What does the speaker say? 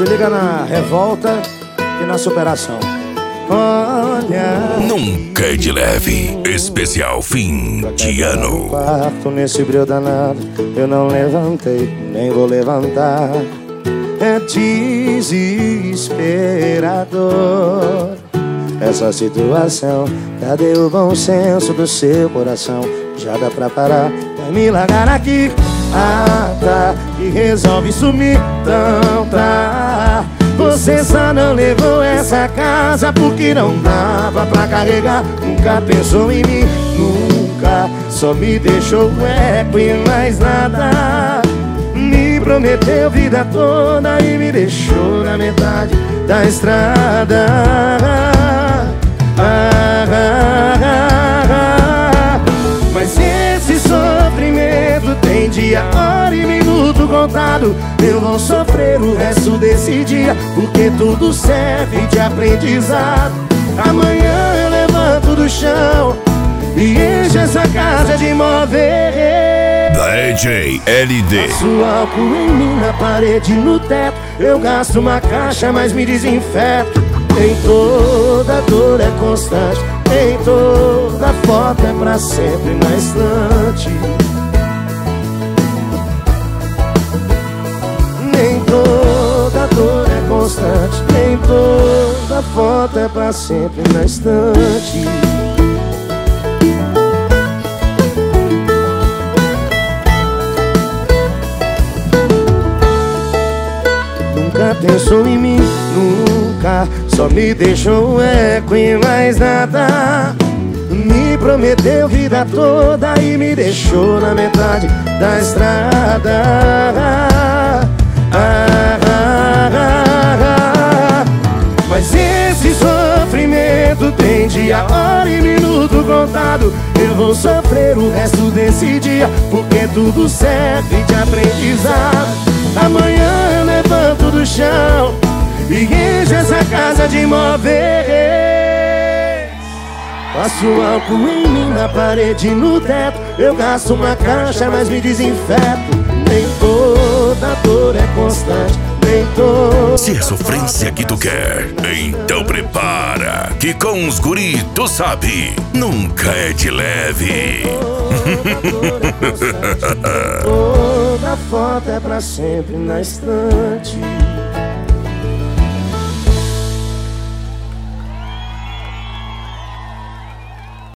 Se liga na revolta e na superação. Olha, Nunca é de leve. Especial fim de ano. quarto nesse brilho danado, eu não levantei, nem vou levantar. É desesperador essa situação. Cadê o bom senso do seu coração? Já dá pra parar, vai me largar aqui. Ah, tá, e resolve sumir, então tá. Você só não levou essa casa porque não dava pra carregar. Nunca pensou em mim, nunca. Só me deixou eco e mais nada. Me prometeu vida toda e me deixou na metade da estrada. Mas esse sofrimento tem dia, hora e minuto contado. Eu vou sofrer o resto desse dia, porque tudo serve de aprendizado. Amanhã eu levanto do chão e encho essa casa de móveis. Da EJ LD. Passo álcool em mim, na parede, no teto. Eu gasto uma caixa, mas me desinfeto. Nem toda dor é constante, nem toda foto é pra sempre na estante. Nem toda dor é constante, nem toda foto é pra sempre na estante. Nunca pensou em mim, nunca. Só me deixou eco e mais nada. Me prometeu vida toda e me deixou na metade da estrada. Mas esse sofrimento tem dia, hora e minuto contado. Eu vou sofrer o resto desse dia, porque tudo serve de aprendizado. Amanhã eu levanto do chão e encho essa casa de móveis. Passo álcool em mim, na parede, no teto. Eu gasto uma caixa, mas me desinfeto. Nem toda dor é constante, nem toda... Se é sofrência que tu quer, então prepara, que com os guri tu sabe, nunca é de leve. Toda foto é pra sempre na estante.